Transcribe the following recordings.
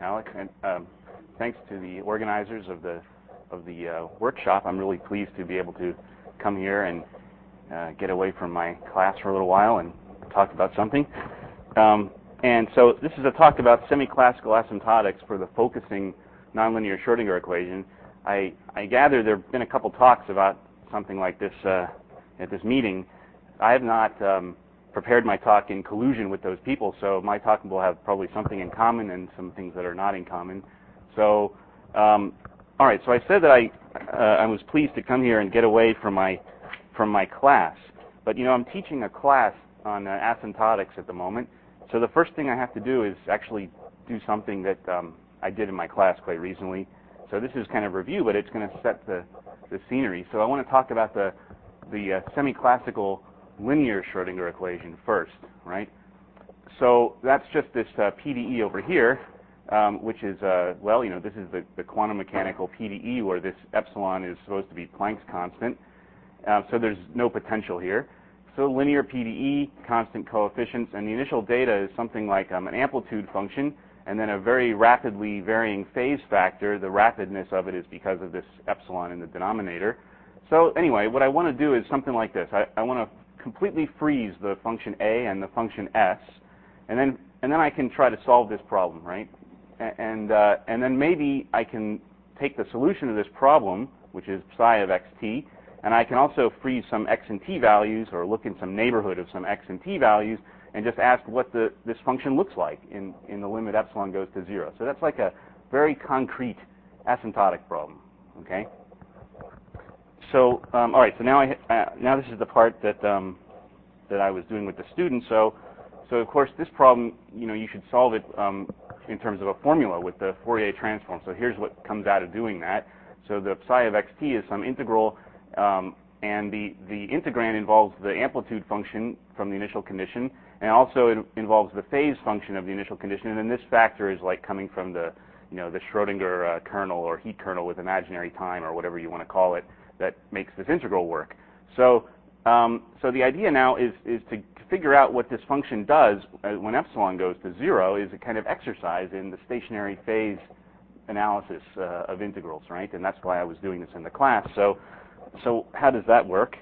Alec, and thanks to the organizers of the workshop. I'm really pleased to be able to come here and get away from my class for a little while and talk about something. And so this is a talk about semi-classical asymptotics for the focusing nonlinear Schrodinger equation. I gather there have been a couple talks about something like this at this meeting. I have not prepared my talk in collusion with those people, so my talk will have probably something in common and some things that are not in common. So, all right. So I said that I was pleased to come here and get away from my class, but I'm teaching a class on asymptotics at the moment. So the first thing I have to do is actually do something that I did in my class quite recently. So this is kind of review, but it's going to set the scenery. So I want to talk about the semi-classical linear Schrodinger equation first, right? So that's just this PDE over here, which is, this is the quantum mechanical PDE where this epsilon is supposed to be Planck's constant. So there's no potential here. So linear PDE, constant coefficients, and the initial data is something like an amplitude function, and then a very rapidly varying phase factor. The rapidness of it is because of this epsilon in the denominator. So anyway, what I want to do is something like this. I want to completely freeze the function a and the function s, and then I can try to solve this problem, right? And then maybe I can take the solution of this problem, which is psi of xt, and I can also freeze some x and t values, or look in some neighborhood of some x and t values, and just ask what this function looks like in the limit epsilon goes to 0. So that's like a very concrete asymptotic problem, okay? So, all right. So now now this is the part that I was doing with the students. So of course this problem, you should solve it in terms of a formula with the Fourier transform. So here's what comes out of doing that. So the psi of xt is some integral, and the integrand involves the amplitude function from the initial condition, and also it involves the phase function of the initial condition. And then this factor is like coming from the the Schrodinger kernel or heat kernel with imaginary time or whatever you want to call it, that makes this integral work. So the idea now is to figure out what this function does when epsilon goes to 0 is a kind of exercise in the stationary phase analysis of integrals, right? And that's why I was doing this in the class. So how does that work?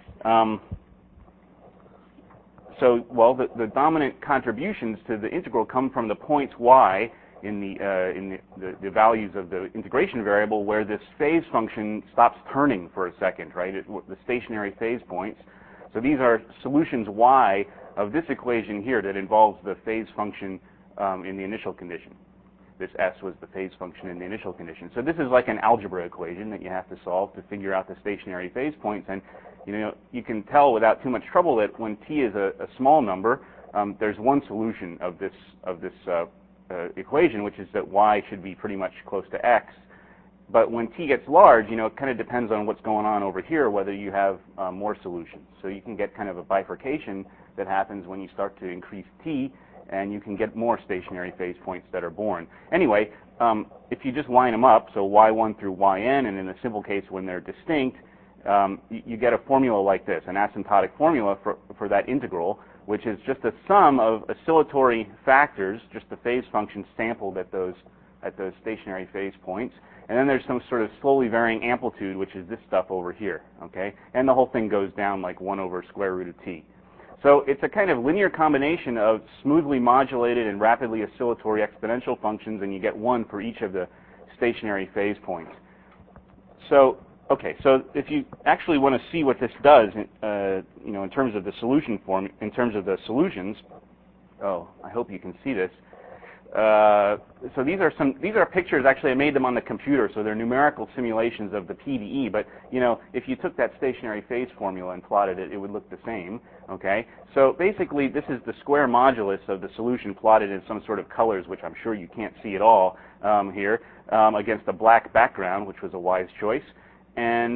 The dominant contributions to the integral come from the points y in the values of the integration variable where this phase function stops turning for a second, right? The stationary phase points. So these are solutions y of this equation here that involves the phase function in the initial condition. This s was the phase function in the initial condition. So this is like an algebra equation that you have to solve to figure out the stationary phase points. And you can tell without too much trouble that when t is a small number, there's one solution of this equation, which is that y should be pretty much close to x. But when t gets large, it kind of depends on what's going on over here, whether you have more solutions. So you can get kind of a bifurcation that happens when you start to increase t, and you can get more stationary phase points that are born. Anyway, if you just line them up, so y1 through yn, and in the simple case when they're distinct, you get a formula like this, an asymptotic formula for that integral, which is just a sum of oscillatory factors, just the phase function sampled at those stationary phase points. And then there's some sort of slowly varying amplitude, which is this stuff over here, okay? And the whole thing goes down like 1 over square root of t. So it's a kind of linear combination of smoothly modulated and rapidly oscillatory exponential functions, and you get one for each of the stationary phase points. So, okay, so if you actually want to see what this does, in terms of the solution form, in terms of the solutions, I hope you can see this. So these are pictures. Actually, I made them on the computer, so they're numerical simulations of the PDE. But if you took that stationary phase formula and plotted it, it would look the same. Okay. So basically, this is the square modulus of the solution plotted in some sort of colors, which I'm sure you can't see at all here, against a black background, which was a wise choice. And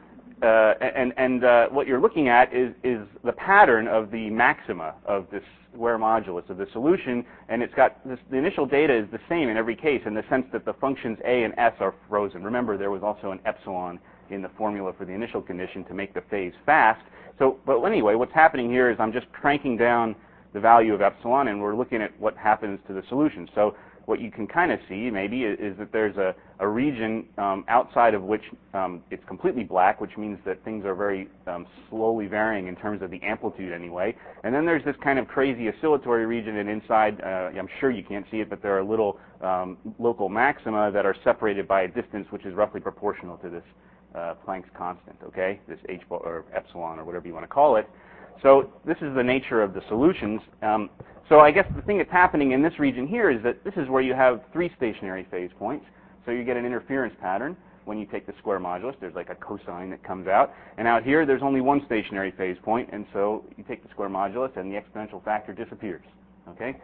what you're looking at is the pattern of the maxima of this square modulus of the solution, and it's got this, the initial data is the same in every case in the sense that the functions a and s are frozen. Remember, there was also an epsilon in the formula for the initial condition to make the phase fast. So, but anyway, what's happening here is I'm just cranking down the value of epsilon, and we're looking at what happens to the solution. So what you can kind of see maybe is that there's a region outside of which it's completely black, which means that things are very slowly varying in terms of the amplitude anyway. And then there's this kind of crazy oscillatory region, and inside, I'm sure you can't see it, but there are little local maxima that are separated by a distance which is roughly proportional to this Planck's constant, okay? This h bar or epsilon or whatever you want to call it. So this is the nature of the solutions. So I guess the thing that's happening in this region here is that this is where you have 3 stationary phase points. So you get an interference pattern when you take the square modulus. There's like a cosine that comes out. And out here, there's only 1 stationary phase point. And so you take the square modulus, and the exponential factor disappears. Okay?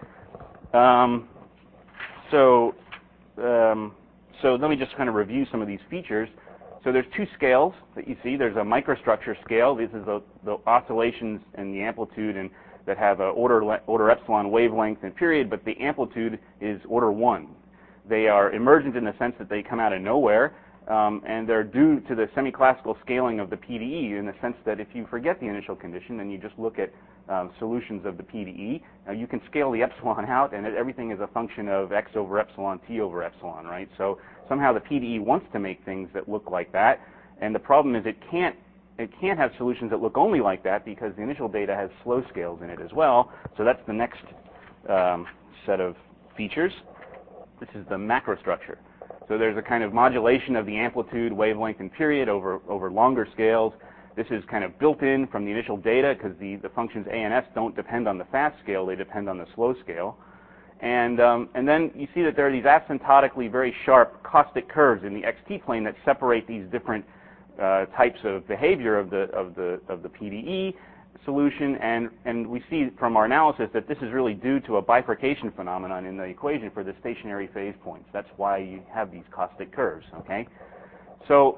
So let me just kind of review some of these features. So there's 2 scales that you see. There's a microstructure scale. This is the oscillations and the amplitude and that have a order epsilon wavelength and period, but the amplitude is order 1. They are emergent in the sense that they come out of nowhere, and they're due to the semi-classical scaling of the PDE in the sense that if you forget the initial condition and you just look at solutions of the PDE, you can scale the epsilon out, and everything is a function of x over epsilon, t over epsilon, right? So somehow the PDE wants to make things that look like that, and the problem is it can't have solutions that look only like that because the initial data has slow scales in it as well. So that's the next set of features. This is the macrostructure. So there's a kind of modulation of the amplitude, wavelength, and period over longer scales. This is kind of built in from the initial data because the functions a and s don't depend on the fast scale, they depend on the slow scale. And then you see that there are these asymptotically very sharp caustic curves in the xt plane that separate these different types of behavior of the PDE solution, and we see from our analysis that this is really due to a bifurcation phenomenon in the equation for the stationary phase points. That's why you have these caustic curves. Okay, so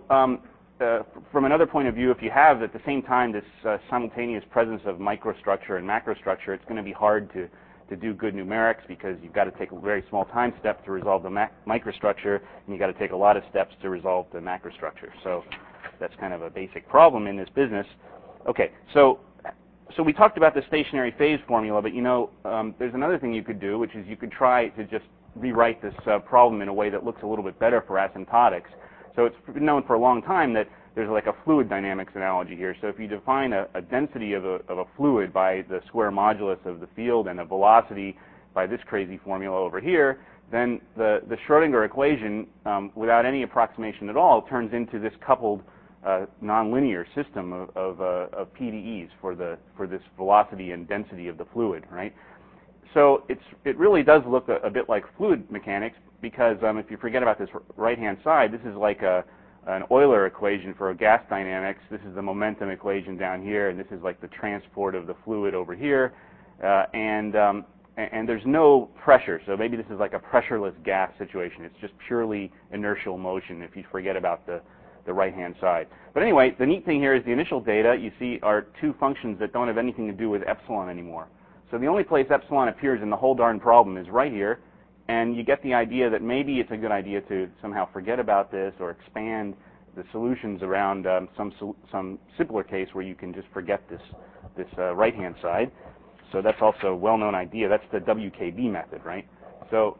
from another point of view, if you have at the same time this simultaneous presence of microstructure and macrostructure, it's going to be hard to do good numerics because you've got to take a very small time step to resolve the microstructure, and you've got to take a lot of steps to resolve the macrostructure. So that's kind of a basic problem in this business. Okay, so we talked about the stationary phase formula, but you know, there's another thing you could do, which is you could try to just rewrite this problem in a way that looks a little bit better for asymptotics. So it's been known for a long time that there's like a fluid dynamics analogy here. So if you define a density of a fluid by the square modulus of the field and a velocity by this crazy formula over here, then the Schrodinger equation, without any approximation at all, turns into this coupled nonlinear system of PDEs for this velocity and density of the fluid, right? So it really does look a bit like fluid mechanics because if you forget about this right-hand side, this is like an Euler equation for gas dynamics. This is the momentum equation down here, and this is like the transport of the fluid over here, and there's no pressure. So maybe this is like a pressureless gas situation. It's just purely inertial motion if you forget about the right-hand side. But anyway, the neat thing here is the initial data you see are 2 functions that don't have anything to do with epsilon anymore. So the only place epsilon appears in the whole darn problem is right here, and you get the idea that maybe it's a good idea to somehow forget about this or expand the solutions around some simpler case where you can just forget this right-hand side. So that's also a well-known idea. That's the WKB method, right? So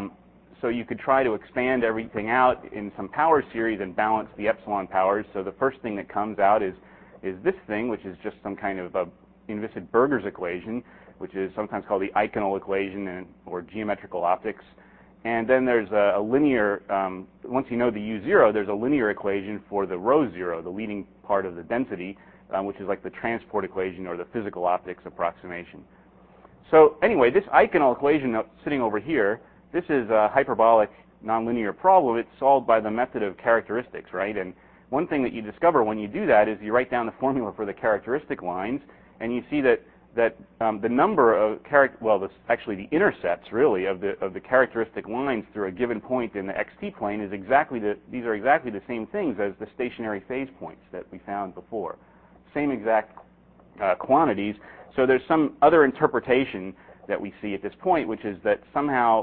you could try to expand everything out in some power series and balance the epsilon powers. So the first thing that comes out is this thing, which is just some kind of Inviscid-Burgers equation, which is sometimes called the Eikenel equation or geometrical optics. And then there's a linear, once you know the U0, there's a linear equation for the rho zero, the leading part of the density, which is like the transport equation or the physical optics approximation. So anyway, this Eikenel equation sitting over here, this is a hyperbolic nonlinear problem. It's solved by the method of characteristics, right? And one thing that you discover when you do that is you write down the formula for the characteristic lines, and you see that the number of actually the intercepts really of the characteristic lines through a given point in the xt plane is these are exactly the same things as the stationary phase points that we found before. Same exact quantities. So there's some other interpretation that we see at this point, which is that somehow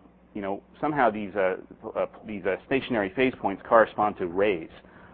these stationary phase points correspond to rays.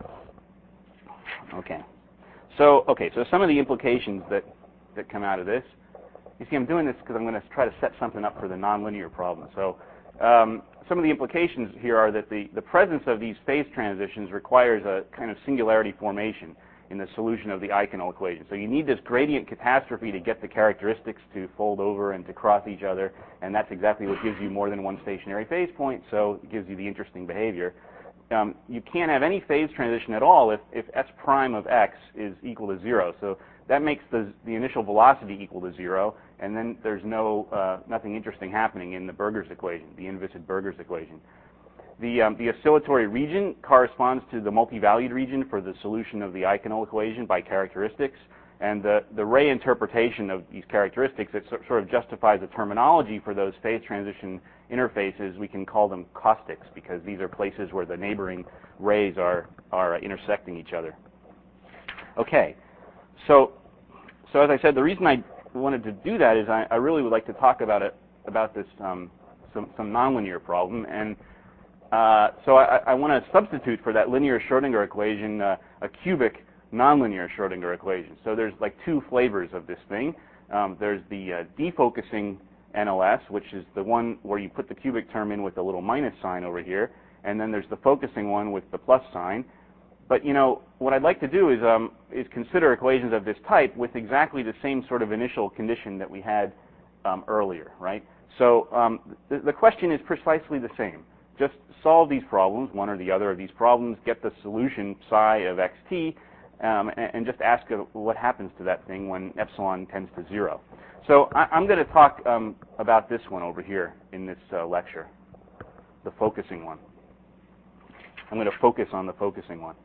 Okay. So some of the implications that come out of this. You see, I'm doing this because I'm going to try to set something up for the nonlinear problem. So some of the implications here are that the presence of these phase transitions requires a kind of singularity formation in the solution of the Eikenel equation. So you need this gradient catastrophe to get the characteristics to fold over and to cross each other, and that's exactly what gives you more than one stationary phase point, so it gives you the interesting behavior. You can't have any phase transition at all if s prime of x is equal to 0. So that makes the initial velocity equal to 0, and then there's nothing interesting happening in the Burgers equation, the inviscid Burgers equation. The oscillatory region corresponds to the multi-valued region for the solution of the Eikenel equation by characteristics, and the Ray interpretation of these characteristics, it sort of justifies the terminology for those phase transition interfaces. We can call them caustics because these are places where the neighboring rays are intersecting each other. Okay, so as I said, the reason I wanted to do that is I really would like to talk about this some nonlinear problem, and so I want to substitute for that linear Schrodinger equation a cubic nonlinear Schrodinger equation. So there's like two flavors of this thing. There's the defocusing NLS, which is the one where you put the cubic term in with a little minus sign over here, and then there's the focusing one with the plus sign. But what I'd like to do is consider equations of this type with exactly the same sort of initial condition that we had earlier, right? So the question is precisely the same. Just solve these problems, one or the other of these problems, get the solution psi of xt, and just ask what happens to that thing when epsilon tends to 0. So I'm going to talk about this one over here in this lecture, the focusing one. I'm going to focus on the focusing one.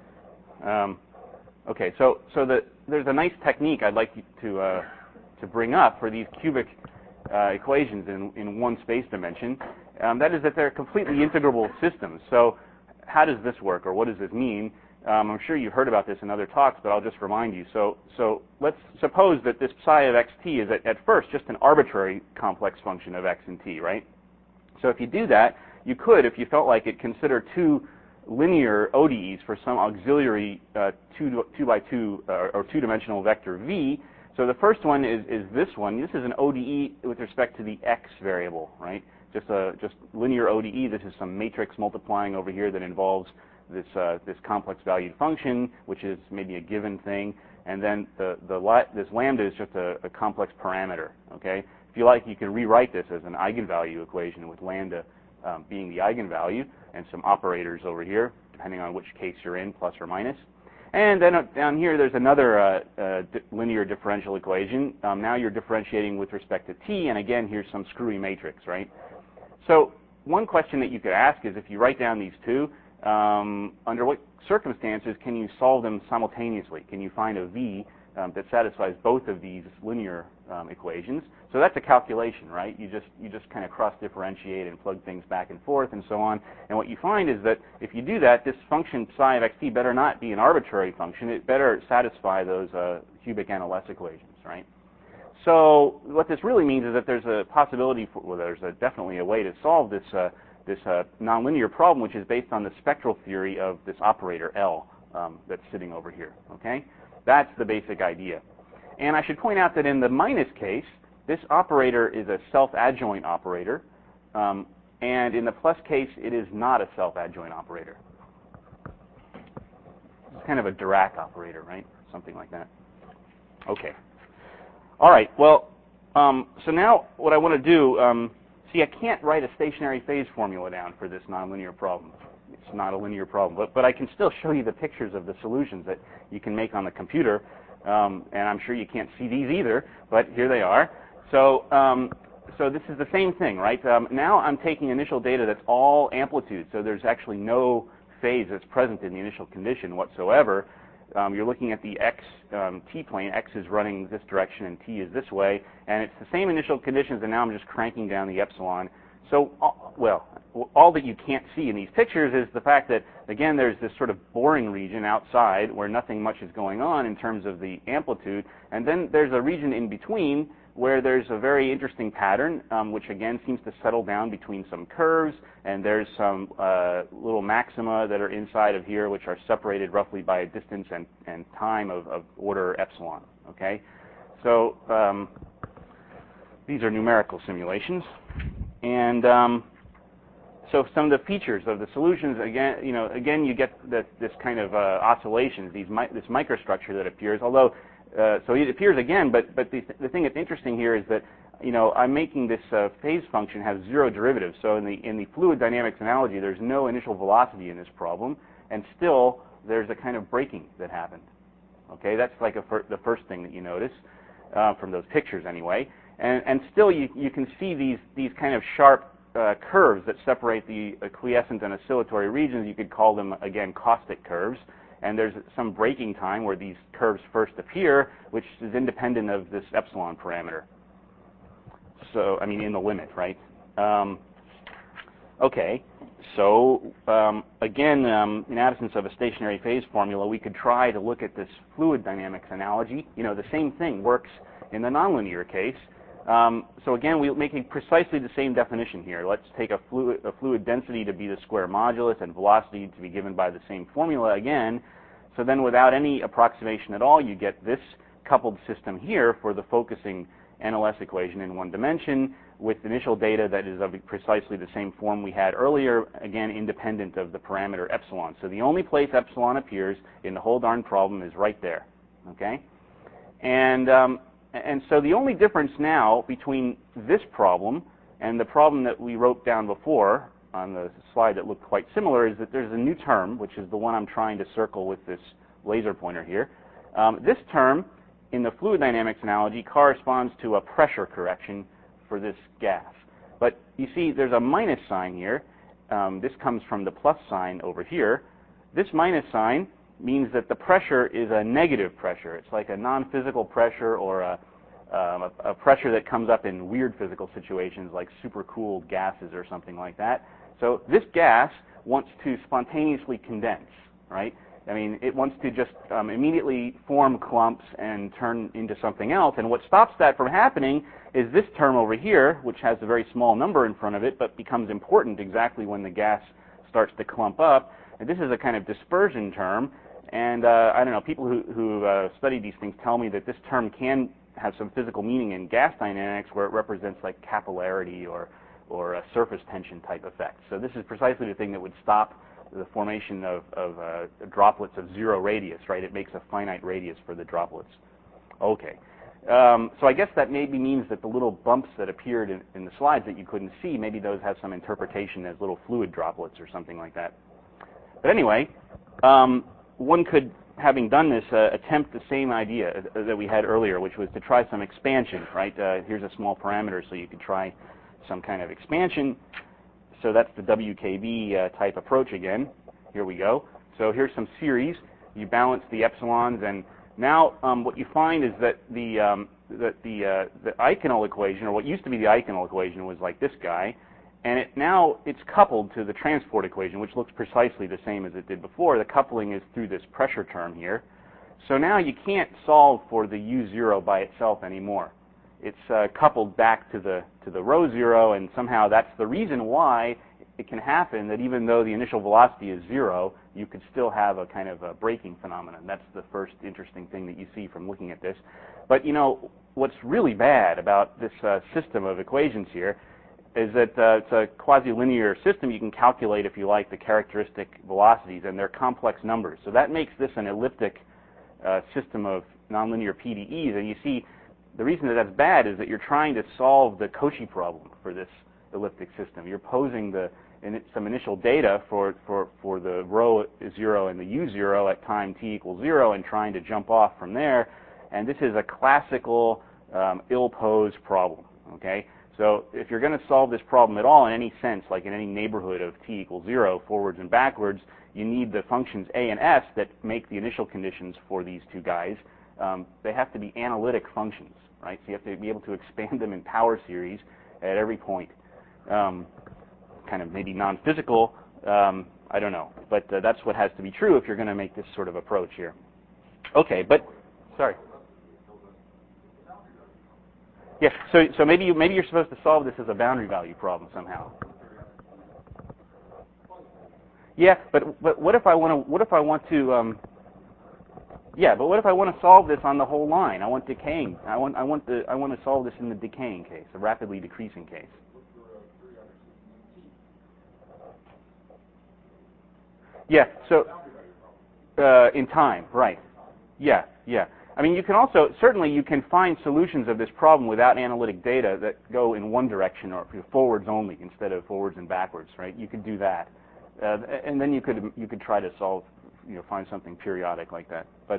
Okay, so there's a nice technique I'd like you to bring up for these cubic equations in one space dimension. That is that they're completely integrable systems. So how does this work, or what does this mean? I'm sure you've heard about this in other talks, but I'll just remind you. So let's suppose that this psi of xt is at first just an arbitrary complex function of x and t, right? So if you do that, you could, if you felt like it, consider two linear ODEs for some auxiliary 2x2 or two-dimensional vector v. So the first one is this one. This is an ODE with respect to the x variable, right? Just linear ODE. This is some matrix multiplying over here that involves this complex valued function, which is maybe a given thing, and then this lambda is just a complex parameter. Okay, if you like, you can rewrite this as an eigenvalue equation with lambda being the eigenvalue and some operators over here, depending on which case you're in, plus or minus. And then down here, there's another linear differential equation. Now you're differentiating with respect to t, and again, here's some screwy matrix, right? So one question that you could ask is, if you write down these two, under what circumstances can you solve them simultaneously? Can you find a v that satisfies both of these linear equations? So that's a calculation, right? You just kind of cross-differentiate and plug things back and forth and so on. And what you find is that if you do that, this function psi of xt better not be an arbitrary function. It better satisfy those cubic NLS equations, right? So what this really means is that there's a possibility there's definitely a way to solve this nonlinear problem, which is based on the spectral theory of this operator L that's sitting over here. Okay, that's the basic idea. And I should point out that in the minus case, this operator is a self-adjoint operator, and in the plus case, it is not a self-adjoint operator. It's kind of a Dirac operator, right? Something like that. Okay. All right. Well, so now what I want to do. See, I can't write a stationary phase formula down for this nonlinear problem. It's not a linear problem, but I can still show you the pictures of the solutions that you can make on the computer, and I'm sure you can't see these either, but here they are. So this is the same thing, right? Now I'm taking initial data that's all amplitude, so there's actually no phase that's present in the initial condition whatsoever. You're looking at the x t-plane. X is running this direction and t is this way, and it's the same initial conditions, and now I'm just cranking down the epsilon. So, all that you can't see in these pictures is the fact that, again, there's this sort of boring region outside where nothing much is going on in terms of the amplitude, and then there's a region in between where there's a very interesting pattern, which again seems to settle down between some curves, and there's some little maxima that are inside of here, which are separated roughly by a distance and time of order epsilon. Okay, so these are numerical simulations, and So some of the features of the solutions, again you get this kind of oscillations, this microstructure that appears. Although, so it appears again, but the thing that's interesting here is that I'm making this phase function have zero derivatives. So in the fluid dynamics analogy, there's no initial velocity in this problem, and still there's a kind of braking that happened. Okay, that's like the first thing that you notice from those pictures anyway. And still you can see these kind of sharp curves that separate the quiescent and oscillatory regions. You could call them, again, caustic curves. And there's some braking time where these curves first appear, which is independent of this epsilon parameter. So, I mean, in the limit, right? Okay, so again, in absence of a stationary phase formula, we could try to look at this fluid dynamics analogy. The same thing works in the nonlinear case. So again, we're making precisely the same definition here. Let's take a fluid density to be the square modulus and velocity to be given by the same formula again. So then without any approximation at all, you get this coupled system here for the focusing NLS equation in one dimension with initial data that is of precisely the same form we had earlier, again, independent of the parameter epsilon. So the only place epsilon appears in the whole darn problem is right there, okay? And so the only difference now between this problem and the problem that we wrote down before on the slide that looked quite similar is that there's a new term, which is the one I'm trying to circle with this laser pointer here. This term in the fluid dynamics analogy corresponds to a pressure correction for this gas. But you see there's a minus sign here. This comes from the plus sign over here. This minus sign means that the pressure is a negative pressure. It's like a non-physical pressure or a pressure that comes up in weird physical situations like supercooled gases or something like that. So this gas wants to spontaneously condense, right? I mean, it wants to just immediately form clumps and turn into something else. And what stops that from happening is this term over here, which has a very small number in front of it, but becomes important exactly when the gas starts to clump up. And this is a kind of dispersion term. And I don't know, people who study these things tell me that this term can have some physical meaning in gas dynamics where it represents like capillarity or a surface tension type effect. So this is precisely the thing that would stop the formation of droplets of zero radius, right? It makes a finite radius for the droplets. Okay. So I guess that maybe means that the little bumps that appeared in the slides that you couldn't see, maybe those have some interpretation as little fluid droplets or something like that. But anyway, one could, having done this, attempt the same idea that we had earlier, which was to try some expansion, right? Here's a small parameter, so you could try some kind of expansion. So that's the WKB type approach again. Here we go. So here's some series. You balance the epsilons, and now what you find is that the Eichenal equation, or what used to be the Eichenal equation, was like this guy, and now it's coupled to the transport equation, which looks precisely the same as it did before. The coupling is through this pressure term here. So now you can't solve for the U0 by itself anymore. It's coupled back to the rho zero, and somehow that's the reason why it can happen that even though the initial velocity is zero, you could still have a kind of a braking phenomenon. That's the first interesting thing that you see from looking at this. But what's really bad about this system of equations here is that it's a quasi-linear system. You can calculate, if you like, the characteristic velocities, and they're complex numbers. So that makes this an elliptic system of nonlinear PDEs. And you see, the reason that that's bad is that you're trying to solve the Cauchy problem for this elliptic system. You're posing some initial data for the rho 0 and the U0 at time t equals 0 and trying to jump off from there. And this is a classical ill-posed problem, okay? So if you're going to solve this problem at all in any sense, like in any neighborhood of t equals 0, forwards and backwards, you need the functions a and s that make the initial conditions for these two guys. They have to be analytic functions, right? So you have to be able to expand them in power series at every point. Kind of maybe non-physical, I don't know. But that's what has to be true if you're going to make this sort of approach here. Okay, but, sorry. Yeah, so maybe you're supposed to solve this as a boundary value problem somehow. Yeah, but what if I want to solve this on the whole line? I want decaying. I want to solve this in the decaying case, a rapidly decreasing case. Yeah, so in time, right. Yeah, yeah. I mean, you can also, certainly you can find solutions of this problem without analytic data that go in one direction or forwards only instead of forwards and backwards, right? You could do that. And then you could try to solve, find something periodic like that. But,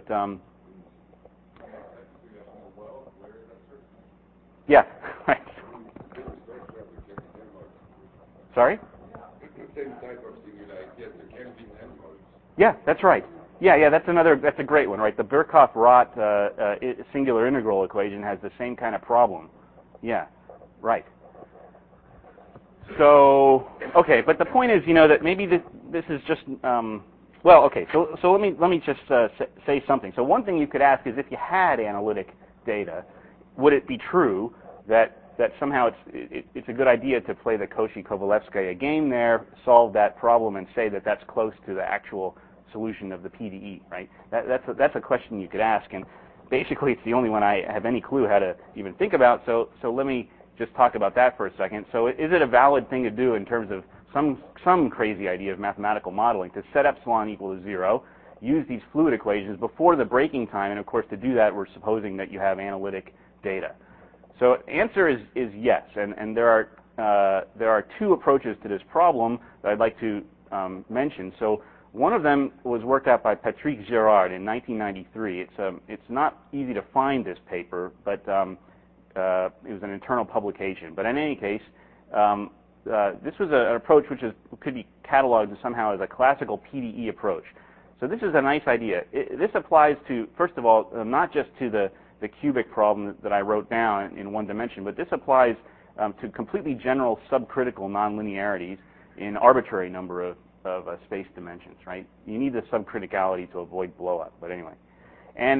yeah, right. Sorry? Yeah, that's right. Yeah, that's a great one, right? The Birkhoff-Rott singular integral equation has the same kind of problem. Yeah, right. So, okay, but the point is, that maybe this is just, well, okay, so let me just say something. So one thing you could ask is, if you had analytic data, would it be true that somehow it's a good idea to play the Cauchy-Kovalevskaya game there, solve that problem, and say that that's close to the actual solution of the PDE, right? That's a question you could ask, and basically it's the only one I have any clue how to even think about. So let me just talk about that for a second. So is it a valid thing to do in terms of some crazy idea of mathematical modeling to set epsilon equal to 0, use these fluid equations before the breaking time, and of course to do that we're supposing that you have analytic data. So answer is yes, and there are two approaches to this problem that I'd like to mention. So one of them was worked out by Patrick Girard in 1993. It's not easy to find this paper, but it was an internal publication. But in any case, this was an approach which could be cataloged somehow as a classical PDE approach. So this is a nice idea. This applies to, first of all, not just to the cubic problem that I wrote down in one dimension, but this applies to completely general subcritical nonlinearities in arbitrary number of space dimensions, right? You need the subcriticality to avoid blowup, but anyway. And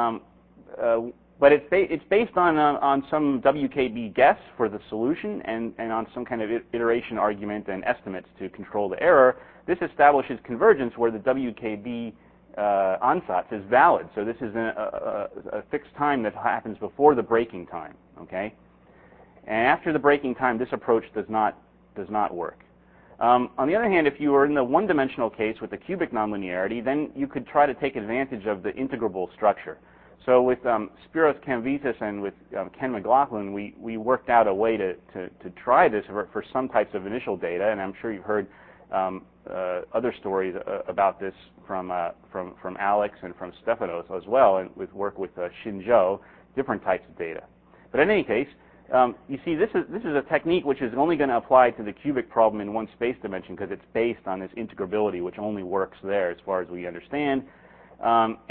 but it's based on some WKB guess for the solution and on some kind of iteration argument and estimates to control the error. This establishes convergence where the WKB ansatz is valid. So this is a fixed time that happens before the breaking time, okay? And after the breaking time, this approach does not work. On the other hand, if you were in the one-dimensional case with the cubic nonlinearity, then you could try to take advantage of the integrable structure. So with Spiros Kamvitis and with Ken McLaughlin, we worked out a way to try this for some types of initial data, and I'm sure you've heard other stories about this from Alex and from Stefanos as well, and with work with Xin Zhou, different types of data. But in any case, you see, this is a technique which is only going to apply to the cubic problem in one space dimension because it's based on this integrability, which only works there as far as we understand. But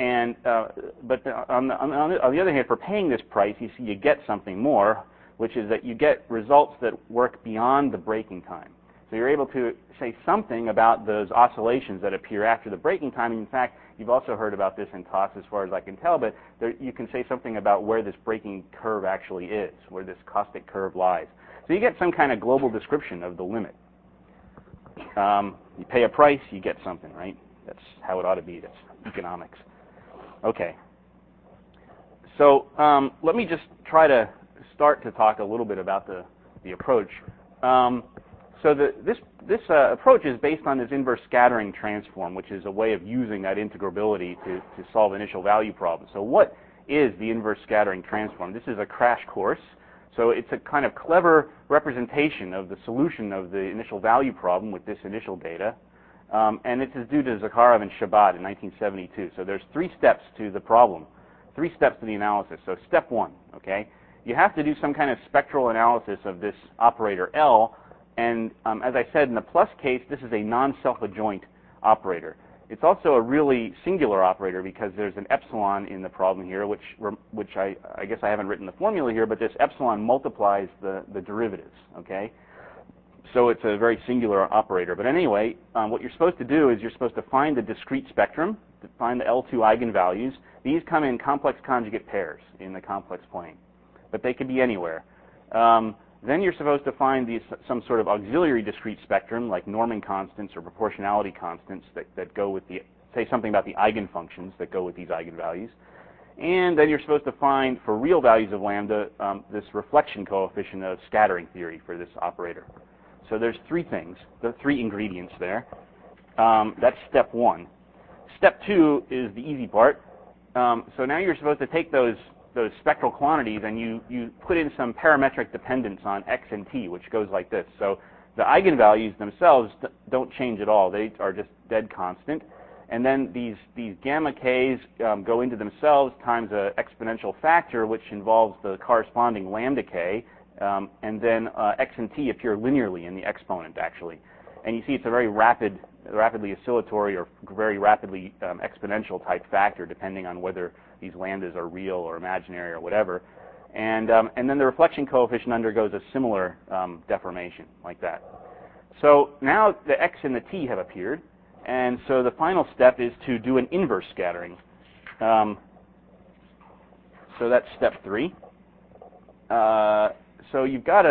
on the other hand, for paying this price, you see, you get something more, which is that you get results that work beyond the breaking time. So you're able to say something about those oscillations that appear after the breaking time. And in fact, you've also heard about this in talks as far as I can tell, but you can say something about where this breaking curve actually is, where this caustic curve lies. So you get some kind of global description of the limit. You pay a price, you get something, right? That's how it ought to be. That's economics. Okay. So let me just try to start to talk a little bit about the approach. So this approach is based on this inverse scattering transform, which is a way of using that integrability to solve initial value problems. So what is the inverse scattering transform? This is a crash course. So it's a kind of clever representation of the solution of the initial value problem with this initial data. And it is due to Zakharov and Shabbat in 1972. So there's 3 steps to the problem, 3 steps to the analysis. So step 1, okay? You have to do some kind of spectral analysis of this operator L. And as I said, in the plus case, this is a non-self-adjoint operator. It's also a really singular operator because there's an epsilon in the problem here, which I guess I haven't written the formula here, but this epsilon multiplies the derivatives, okay? So it's a very singular operator. But anyway, what you're supposed to do is you're supposed to find the discrete spectrum, to find the L2 eigenvalues. These come in complex conjugate pairs in the complex plane, but they could be anywhere. Then you're supposed to find some sort of auxiliary discrete spectrum, like norming constants or proportionality constants that go with say something about the eigenfunctions that go with these eigenvalues. And then you're supposed to find, for real values of lambda, this reflection coefficient of scattering theory for this operator. So there's 3 things, the 3 ingredients there. That's step one. Step two is the easy part. So now you're supposed to take those spectral quantities and you put in some parametric dependence on x and t, which goes like this. So the eigenvalues themselves don't change at all. They are just dead constant. And then these gamma k's go into themselves times an exponential factor, which involves the corresponding lambda k, and then x and t appear linearly in the exponent, actually. And you see it's a very rapidly oscillatory or very rapidly exponential type factor, depending on whether these lambdas are real or imaginary or whatever. And then the reflection coefficient undergoes a similar deformation like that. So now the x and the t have appeared, and so the final step is to do an inverse scattering. So that's step 3. So you've got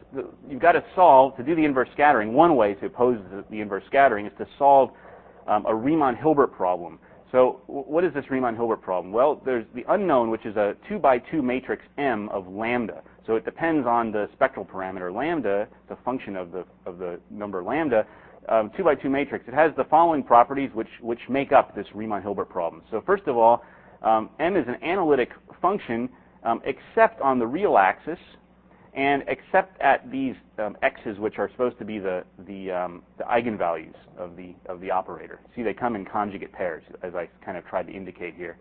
to solve, to do the inverse scattering. One way to pose the inverse scattering is to solve a Riemann-Hilbert problem. So what is this Riemann-Hilbert problem? Well, there's the unknown, which is a 2 by 2 matrix M of lambda. So it depends on the spectral parameter lambda, the function of the number lambda. 2 by 2 matrix. It has the following properties which make up this Riemann-Hilbert problem. So first of all, M is an analytic function except on the real axis, and except at these x's, which are supposed to be the eigenvalues of the operator. See, they come in conjugate pairs, as I kind of tried to indicate here.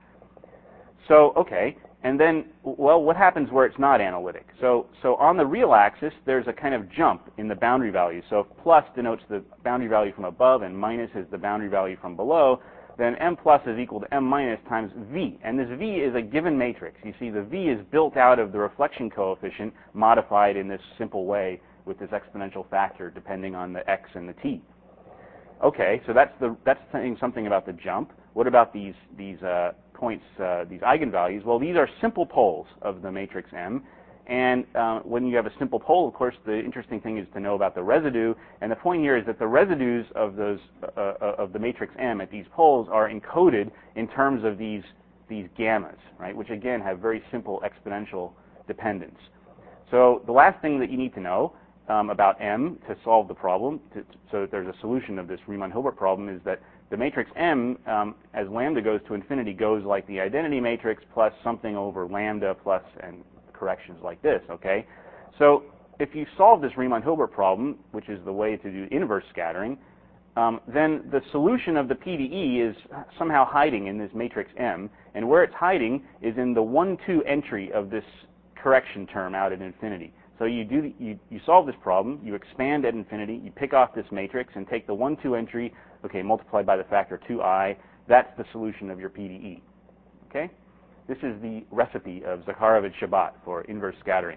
So, okay, and then, well, what happens where it's not analytic? So on the real axis, there's a kind of jump in the boundary value. So if plus denotes the boundary value from above and minus is the boundary value from below, then M plus is equal to M minus times V. And this V is a given matrix. You see, the V is built out of the reflection coefficient modified in this simple way with this exponential factor depending on the x and the t. Okay, so that's saying something about the jump. What about these points, these eigenvalues? Well, these are simple poles of the matrix M. And when you have a simple pole, of course, the interesting thing is to know about the residue. And the point here is that the residues of of the matrix M at these poles are encoded in terms of these gammas, right? Which again have very simple exponential dependence. So the last thing that you need to know about M to solve the problem, so that there's a solution of this Riemann-Hilbert problem, is that the matrix M, as lambda goes to infinity, goes like the identity matrix plus something over lambda plus and corrections like this, okay? So if you solve this Riemann-Hilbert problem, which is the way to do inverse scattering, then the solution of the PDE is somehow hiding in this matrix M, and where it's hiding is in the 1-2 entry of this correction term out at infinity. So you solve this problem, you expand at infinity, you pick off this matrix and take the 1-2 entry, okay, multiplied by the factor 2i, that's the solution of your PDE, okay? This is the recipe of Zakharovich-Shabbat for inverse scattering.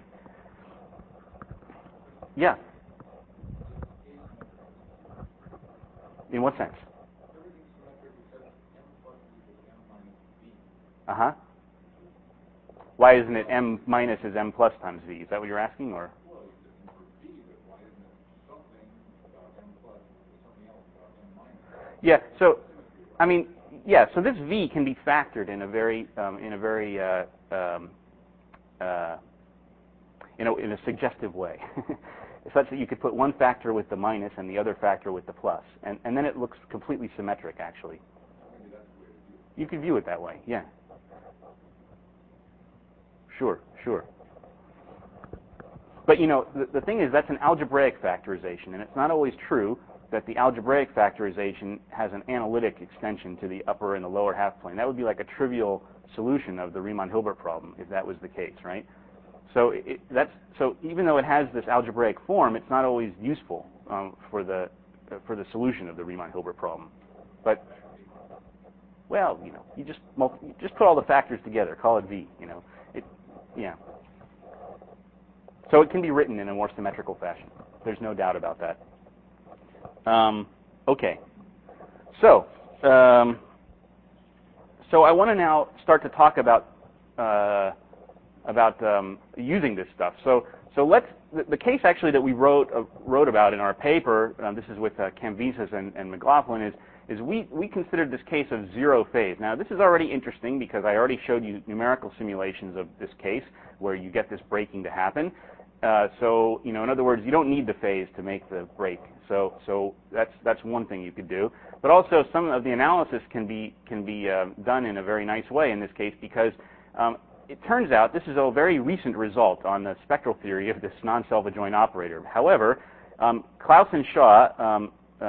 Yeah. In what sense? Uh-huh. Why isn't it M minus is M plus times V? Is that what you're asking, or? Yeah. So, I mean, yeah. So this V can be factored in a very, in a suggestive way, such that you could put one factor with the minus and the other factor with the plus, and then it looks completely symmetric, actually. You could view it that way, yeah. Sure. But the thing is, that's an algebraic factorization, and it's not always true that the algebraic factorization has an analytic extension to the upper and the lower half plane. That would be like a trivial solution of the Riemann-Hilbert problem if that was the case, right? So so even though it has this algebraic form, it's not always useful for the solution of the Riemann-Hilbert problem. But well, you just put all the factors together, call it V. Yeah. So it can be written in a more symmetrical fashion. There's no doubt about that. Okay. So I want to now start to talk about using this stuff. So the case actually that we wrote about in our paper, this is with Kamvizas and McLaughlin, is we considered this case of zero phase. Now this is already interesting because I already showed you numerical simulations of this case where you get this breaking to happen. So in other words, you don't need the phase to make the break. So that's one thing you could do. But also, some of the analysis can be done in a very nice way in this case, because it turns out this is a very recent result on the spectral theory of this non-self-adjoint operator. However, Klaus and Shaw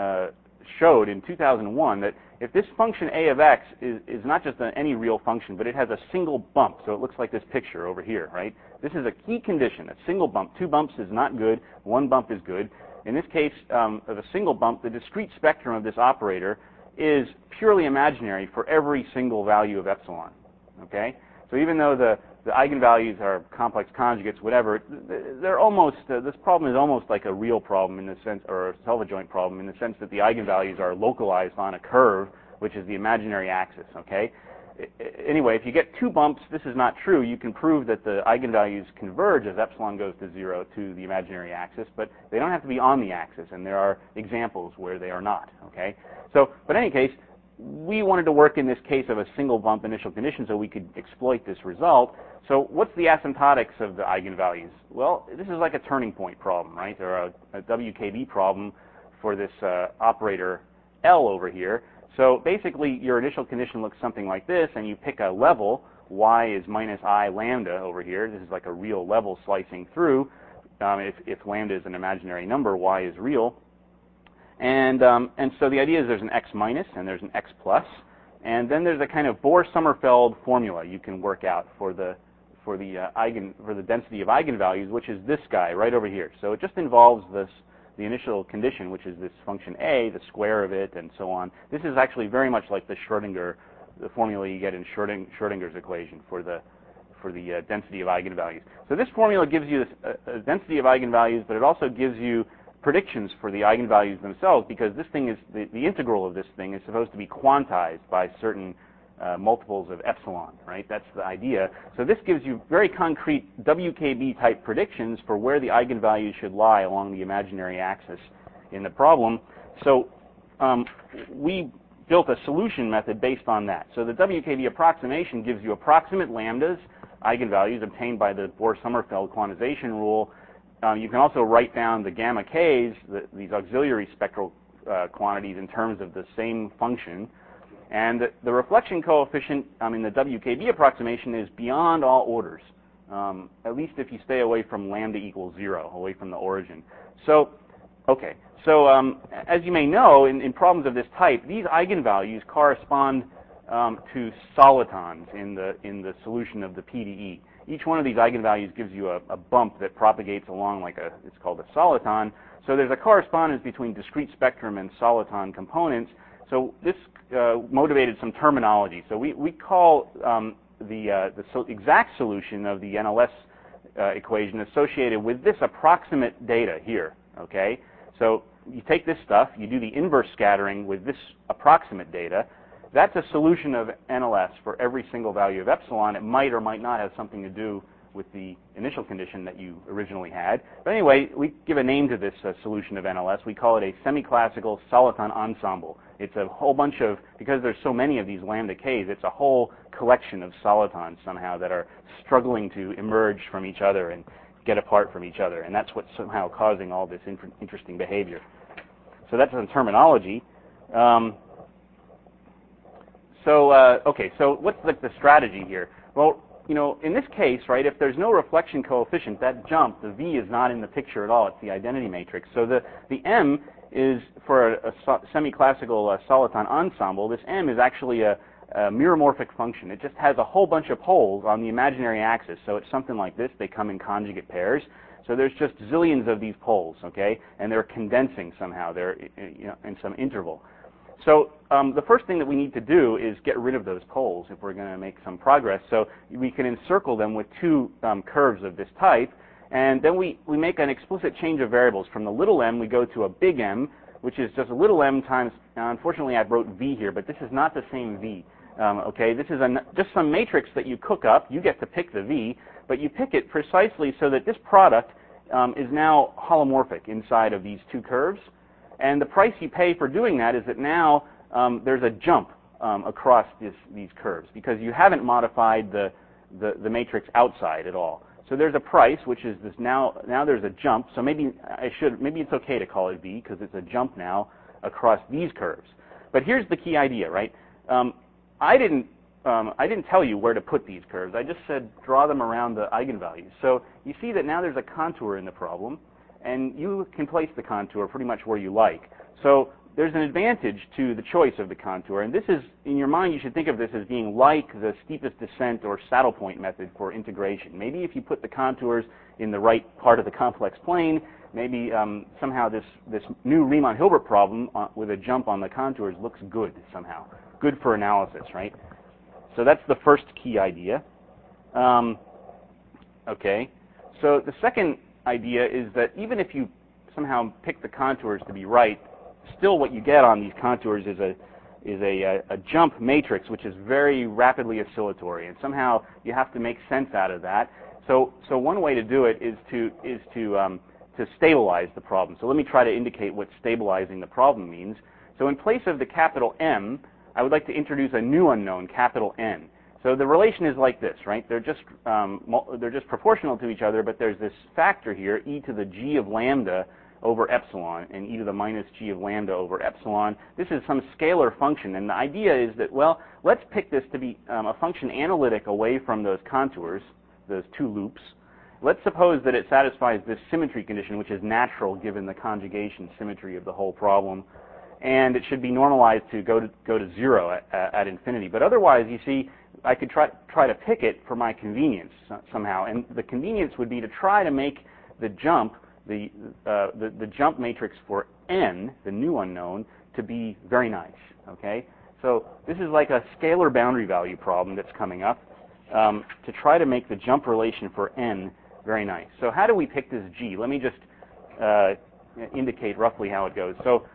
showed in 2001 that if this function a of x is not just any real function, but it has a single bump, so it looks like this picture over here, right? This is a key condition, a single bump. 2 bumps is not good, 1 bump is good. In this case of a single bump, the discrete spectrum of this operator is purely imaginary for every single value of epsilon, okay? So even though the eigenvalues are complex conjugates, whatever, they're almost, this problem is almost like a real problem in the sense, or a self-adjoint problem in the sense that the eigenvalues are localized on a curve, which is the imaginary axis, okay? Anyway, if you get 2 bumps, this is not true. You can prove that the eigenvalues converge as epsilon goes to 0 to the imaginary axis, but they don't have to be on the axis, and there are examples where they are not, okay? So, but in any case, we wanted to work in this case of a single bump initial condition so we could exploit this result. So what's the asymptotics of the eigenvalues? Well, this is like a turning point problem, right? Or a WKB problem for this operator L over here. So basically, your initial condition looks something like this, and you pick a level. Y is minus I lambda over here. This is like a real level slicing through. If lambda is an imaginary number, Y is real. And so the idea is there's an x minus and there's an x plus, and then there's a kind of Bohr-Sommerfeld formula you can work out for the density of eigenvalues, which is this guy right over here. So it just involves the initial condition, which is this function a, the square of it, and so on. This is actually very much like the formula you get in Schrödinger's equation for the density of eigenvalues. So this formula gives you a density of eigenvalues, but it also gives you predictions for the eigenvalues themselves, because this thing is the integral of this thing is supposed to be quantized by certain multiples of epsilon, right? That's the idea. So this gives you very concrete WKB type predictions for where the eigenvalues should lie along the imaginary axis in the problem. So we built a solution method based on that. So the WKB approximation gives you approximate lambdas, eigenvalues obtained by the Bohr-Sommerfeld quantization rule. You can also write down the gamma k's, these auxiliary spectral quantities, in terms of the same function. And the reflection coefficient in the WKB approximation is beyond all orders, at least if you stay away from lambda equals 0, away from the origin. So, okay. So as you may know, in problems of this type, these eigenvalues correspond to solitons in the solution of the PDE. Each one of these eigenvalues gives you a bump that propagates along like it's called a soliton. So there's a correspondence between discrete spectrum and soliton components. So this motivated some terminology. So we call the exact solution of the NLS equation associated with this approximate data here, okay? So you take this stuff, you do the inverse scattering with this approximate data. That's a solution of NLS for every single value of epsilon. It might or might not have something to do with the initial condition that you originally had. But anyway, we give a name to this solution of NLS. We call it a semi-classical soliton ensemble. It's a whole bunch of, because there's so many of these lambda k's, it's a whole collection of solitons somehow that are struggling to emerge from each other and get apart from each other. And that's what's somehow causing all this interesting behavior. So that's some terminology. Okay, so what's the strategy here? Well, in this case, right, if there's no reflection coefficient, that jump, the V is not in the picture at all. It's the identity matrix. So the M is, for a semi-classical soliton ensemble, this M is actually a meromorphic function. It just has a whole bunch of poles on the imaginary axis. So it's something like this. They come in conjugate pairs. So there's just zillions of these poles, okay? And they're condensing somehow. They're in some interval. So the first thing that we need to do is get rid of those poles if we're going to make some progress. So we can encircle them with 2 curves of this type, and then we make an explicit change of variables. From the little m, we go to a big M, which is just a little m times, unfortunately I wrote V here, but this is not the same V. Okay, this is just some matrix that you cook up. You get to pick the V, but you pick it precisely so that this product is now holomorphic inside of these 2 curves. And the price you pay for doing that is that now there's a jump across these curves, because you haven't modified the matrix outside at all. So there's a price, which is this now there's a jump. So maybe it's okay to call it V because it's a jump now across these curves. But here's the key idea, right? I didn't tell you where to put these curves. I just said draw them around the eigenvalues. So you see that now there's a contour in the problem, and you can place the contour pretty much where you like. So there's an advantage to the choice of the contour, and this is, in your mind, you should think of this as being like the steepest descent or saddle point method for integration. Maybe if you put the contours in the right part of the complex plane, maybe somehow this new Riemann-Hilbert problem with a jump on the contours looks good somehow. Good for analysis, right? So that's the first key idea. Okay. So the second idea is that even if you somehow pick the contours to be right, still what you get on these contours is a jump matrix which is very rapidly oscillatory, and somehow you have to make sense out of that. So one way to do it is to stabilize the problem. So let me try to indicate what stabilizing the problem means. So in place of the capital M, I would like to introduce a new unknown, capital N. So the relation is like this, right? They're just proportional to each other, but there's this factor here, e to the g of lambda over epsilon, and e to the minus g of lambda over epsilon. This is some scalar function, and the idea is that, well, let's pick this to be a function analytic away from those contours, those two loops. Let's suppose that it satisfies this symmetry condition, which is natural given the conjugation symmetry of the whole problem, and it should be normalized to go to zero at infinity. But otherwise, you see, I could try to pick it for my convenience somehow, and the convenience would be to try to make the jump, the jump matrix for n, the new unknown, to be very nice. Okay, so this is like a scalar boundary value problem that's coming up to try to make the jump relation for n very nice. So how do we pick this g? Let me just indicate roughly how it goes.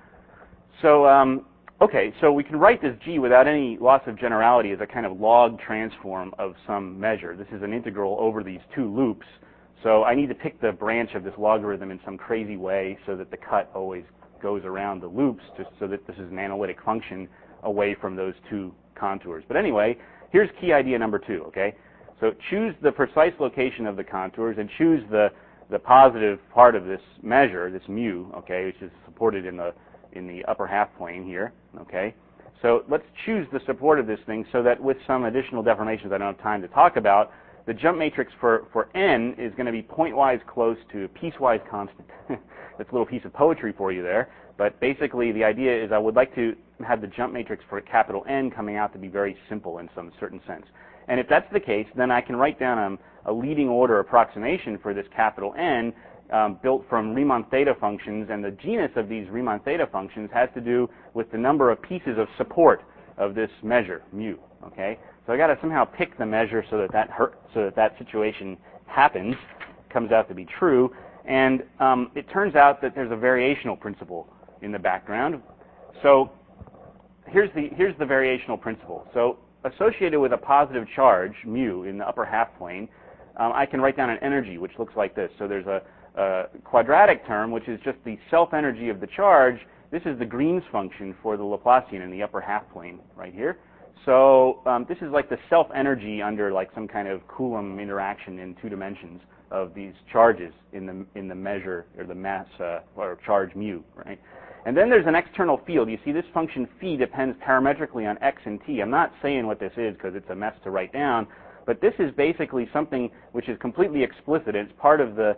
Okay, so we can write this g without any loss of generality as a kind of log transform of some measure. This is an integral over these two loops. So I need to pick the branch of this logarithm in some crazy way so that the cut always goes around the loops, just so that this is an analytic function away from those two contours. But anyway, here's key idea number 2, okay? So choose the precise location of the contours and choose the positive part of this measure, this mu, okay, which is supported in the upper half plane here, okay? So let's choose the support of this thing so that with some additional deformations I don't have time to talk about, the jump matrix for n is going to be pointwise close to piecewise constant. That's a little piece of poetry for you there. But basically the idea is I would like to have the jump matrix for capital N coming out to be very simple in some certain sense. And if that's the case, then I can write down a leading order approximation for this capital N built from Riemann theta functions, and the genus of these Riemann theta functions has to do with the number of pieces of support of this measure, mu. Okay, so I got to somehow pick the measure so that situation happens, comes out to be true, and it turns out that there's a variational principle in the background. So here's the variational principle. So associated with a positive charge, mu, in the upper half plane, I can write down an energy which looks like this. So there's a quadratic term, which is just the self-energy of the charge. This is the Green's function for the Laplacian in the upper half plane right here. So this is like the self-energy under like some kind of Coulomb interaction in 2 dimensions of these charges in the measure or the mass or charge mu, right? And then there's an external field. You see this function phi depends parametrically on x and t. I'm not saying what this is because it's a mess to write down, but this is basically something which is completely explicit. It's part of the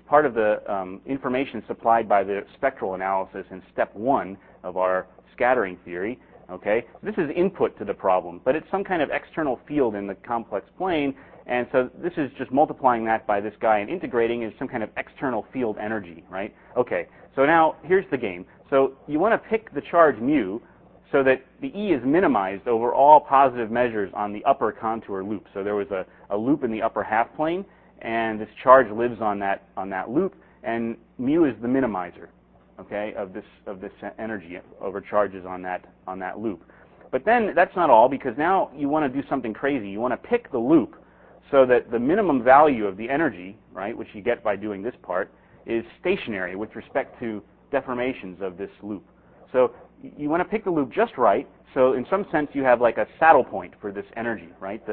information supplied by the spectral analysis in step 1 of our scattering theory. Okay, this is input to the problem, but it's some kind of external field in the complex plane, and so this is just multiplying that by this guy and integrating is some kind of external field energy, right? Okay, so now here's the game. So you want to pick the charge mu so that the E is minimized over all positive measures on the upper contour loop. So there was a loop in the upper half plane, and this charge lives on that loop, and mu is the minimizer, okay, of this energy over charges on that loop. But then that's not all, because now you want to do something crazy. You want to pick the loop so that the minimum value of the energy, right, which you get by doing this part, is stationary with respect to deformations of this loop. So you want to pick the loop just right. So in some sense, you have like a saddle point for this energy, right? The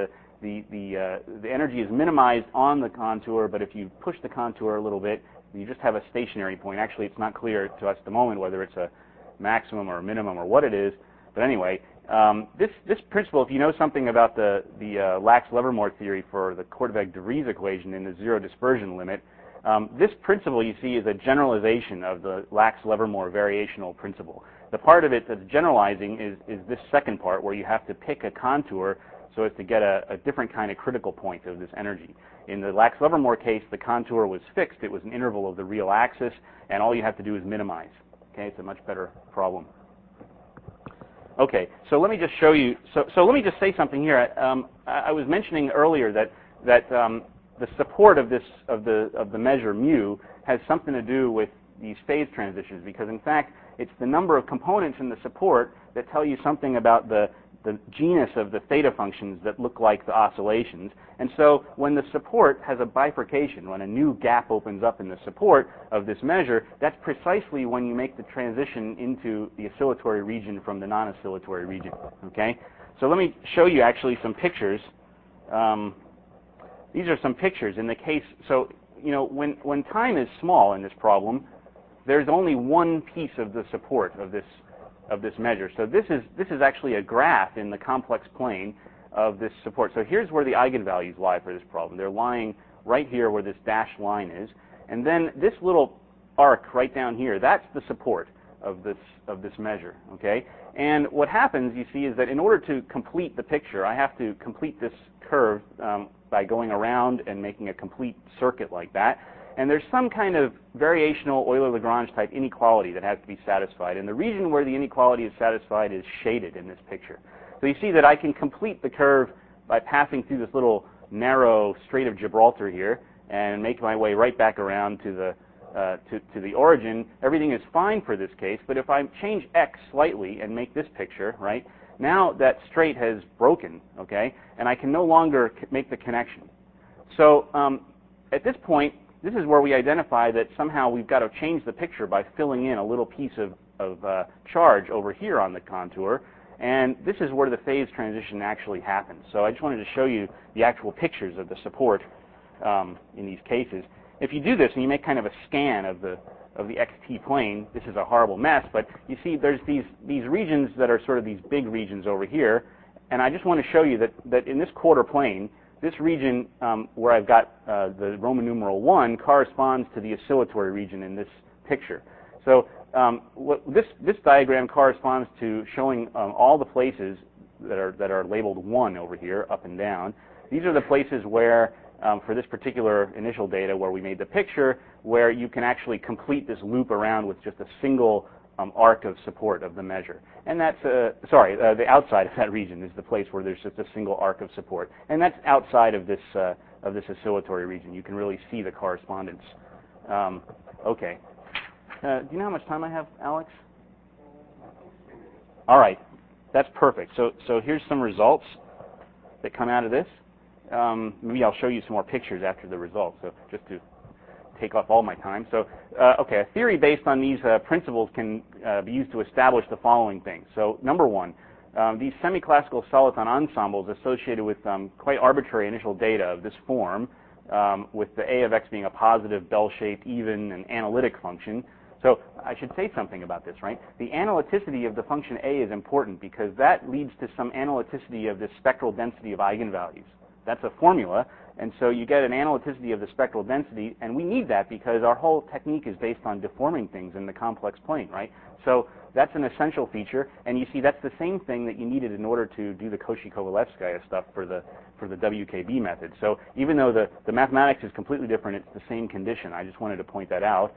the energy is minimized on the contour, but if you push the contour a little bit, you just have a stationary point. Actually, it's not clear to us at the moment whether it's a maximum or a minimum or what it is. But anyway, this principle, if you know something about the Lax-Livermore theory for the Korteweg-de Vries equation in the zero dispersion limit, this principle you see is a generalization of the Lax-Livermore variational principle. The part of it that's generalizing is this second part where you have to pick a contour so as to get a different kind of critical point of this energy. In the Lax-Livermore case, the contour was fixed. It was an interval of the real axis, and all you have to do is minimize. Okay, it's a much better problem. Okay, so let me just show you. So let me just say something here. I was mentioning earlier that the support of the measure mu has something to do with these phase transitions, because in fact it's the number of components in the support that tell you something about the genus of the theta functions that look like the oscillations. And so when the support has a bifurcation, when a new gap opens up in the support of this measure, that's precisely when you make the transition into the oscillatory region from the non-oscillatory region. Okay? So let me show you actually some pictures. These are some pictures in the case. So, you know, when time is small in this problem, there's only one piece of the support of this measure. So this is actually a graph in the complex plane of this support. So here's where the eigenvalues lie for this problem. They're lying right here where this dashed line is. And then this little arc right down here, that's the support of this measure. Okay? And what happens, you see, is that in order to complete the picture, I have to complete this curve by going around and making a complete circuit like that. And there's some kind of variational Euler-Lagrange type inequality that has to be satisfied. And the region where the inequality is satisfied is shaded in this picture. So you see that I can complete the curve by passing through this little narrow Strait of Gibraltar here and make my way right back around to the origin. Everything is fine for this case, but if I change x slightly and make this picture, right, now that strait has broken, okay, and I can no longer make the connection. So at this point, this is where we identify that somehow we've got to change the picture by filling in a little piece of charge over here on the contour, and this is where the phase transition actually happens. So I just wanted to show you the actual pictures of the support in these cases. If you do this and you make kind of a scan of the xt plane, this is a horrible mess, but you see there's these regions that are sort of these big regions over here, and I just want to show you that in this quarter plane, this region where I've got the Roman numeral 1 corresponds to the oscillatory region in this picture. So this diagram corresponds to showing all the places that are labeled 1 over here, up and down. These are the places where, for this particular initial data where we made the picture, where you can actually complete this loop around with just a single arc of support of the measure. And that's, the outside of that region is the place where there's just a single arc of support. And that's outside of this oscillatory region. You can really see the correspondence. Okay. Do you know how much time I have, Alex? All right. That's perfect. So here's some results that come out of this. Maybe I'll show you some more pictures after the results, so just to take off all my time. So, okay, a theory based on these principles can be used to establish the following things. So, number one, these semi-classical soliton ensembles associated with quite arbitrary initial data of this form, with the a of x being a positive, bell-shaped, even, and analytic function. So I should say something about this, right? The analyticity of the function a is important because that leads to some analyticity of the spectral density of eigenvalues. That's a formula, and so you get an analyticity of the spectral density, and we need that because our whole technique is based on deforming things in the complex plane, right? So that's an essential feature, and you see that's the same thing that you needed in order to do the Cauchy-Kovalevskaya stuff for the WKB method. So even though the mathematics is completely different, it's the same condition. I just wanted to point that out.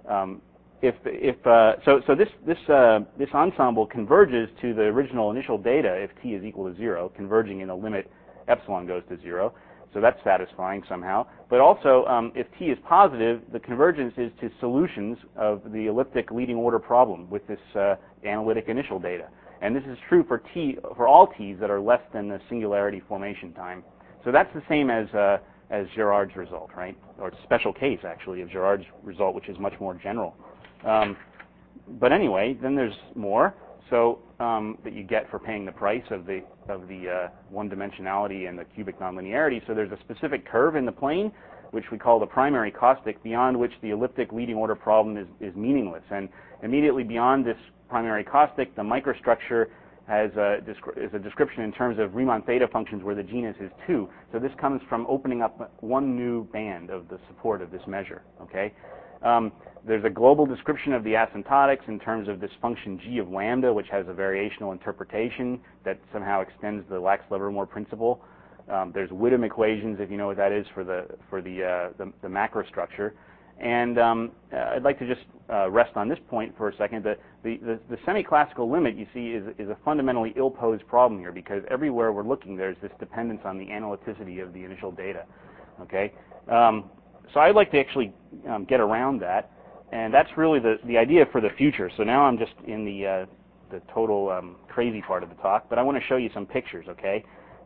So this ensemble converges to the original initial data if t is equal to 0, converging in the limit epsilon goes to 0. So that's satisfying somehow. But also, if t is positive, the convergence is to solutions of the elliptic leading order problem with this analytic initial data. And this is true for all t's that are less than the singularity formation time. So that's the same as Girard's result, right? Or it's a special case, actually, of Girard's result, which is much more general. But anyway, then there's more. So that you get for paying the price of the one-dimensionality and the cubic nonlinearity. So there's a specific curve in the plane, which we call the primary caustic, beyond which the elliptic leading order problem is meaningless. And immediately beyond this primary caustic, the microstructure is a description in terms of Riemann theta functions where the genus is 2. So this comes from opening up one new band of the support of this measure. Okay. There's a global description of the asymptotics in terms of this function g of lambda, which has a variational interpretation that somehow extends the Lax-Livermore principle. There's Witham equations, if you know what that is, for the macrostructure. And I'd like to just rest on this point for a second. The semi-classical limit, you see, is a fundamentally ill-posed problem here, because everywhere we're looking, there's this dependence on the analyticity of the initial data. Okay, so I'd like to actually get around that, and that's really the idea for the future. So now I'm just in the total crazy part of the talk, but I want to show you some pictures. Okay,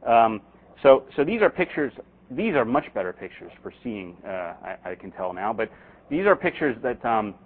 so these are pictures. These are much better pictures for seeing, I can tell now, but these are pictures that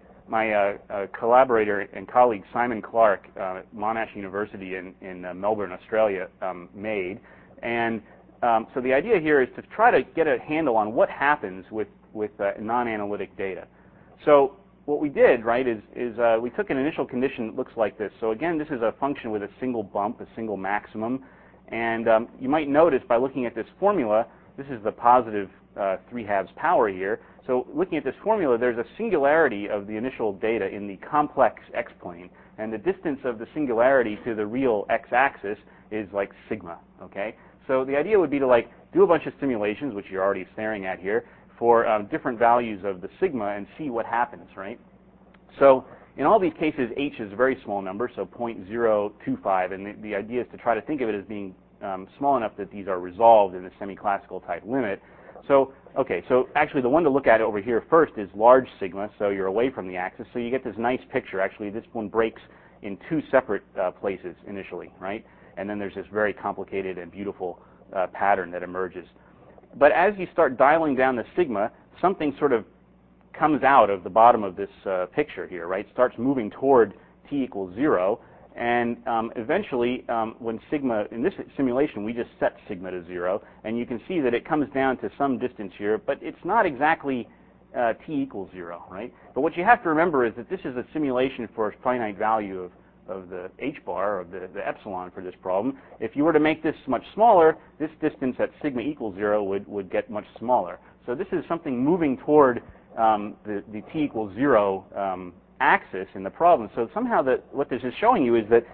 my collaborator and colleague Simon Clark at Monash University in Melbourne, Australia, made. And so the idea here is to try to get a handle on what happens with non-analytic data. So what we did, right, is we took an initial condition that looks like this. So again, this is a function with a single bump, a single maximum. And you might notice by looking at this formula, this is the positive 3/2 power here. So looking at this formula, there's a singularity of the initial data in the complex x-plane. And the distance of the singularity to the real x-axis is like sigma. Okay. So the idea would be to like do a bunch of simulations, which you're already staring at here, for different values of the sigma and see what happens, right? So in all these cases, h is a very small number, so 0.025, and the idea is to try to think of it as being small enough that these are resolved in the semi-classical type limit. So, okay, so actually the one to look at over here first is large sigma, so you're away from the axis, so you get this nice picture. Actually, this one breaks in two separate places initially, right? And then there's this very complicated and beautiful pattern that emerges. But as you start dialing down the sigma, something sort of comes out of the bottom of this picture here, right? Starts moving toward t equals 0, and eventually, when sigma, in this simulation, we just set sigma to 0, and you can see that it comes down to some distance here, but it's not exactly t equals 0, right? But what you have to remember is that this is a simulation for a finite value of the h-bar, of the epsilon for this problem. If you were to make this much smaller, this distance at sigma equals 0 would get much smaller. So this is something moving toward the t equals 0 axis in the problem. So somehow what this is showing you is that,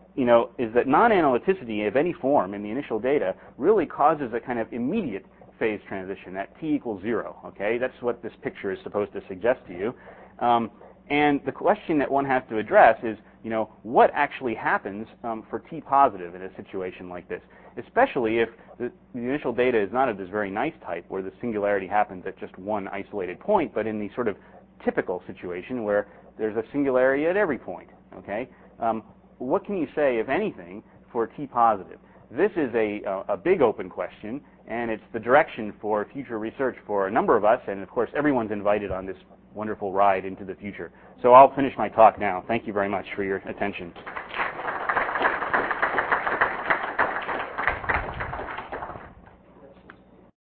non-analyticity of any form in the initial data really causes a kind of immediate phase transition at t equals 0. Okay, that's what this picture is supposed to suggest to you. And the question that one has to address is, what actually happens for t positive in a situation like this, especially if the initial data is not of this very nice type where the singularity happens at just one isolated point, but in the sort of typical situation where there's a singularity at every point. Okay, what can you say, if anything, for t positive? This is a big open question, and it's the direction for future research for a number of us, and of course everyone's invited on this wonderful ride into the future. So I'll finish my talk now. Thank you very much for your attention.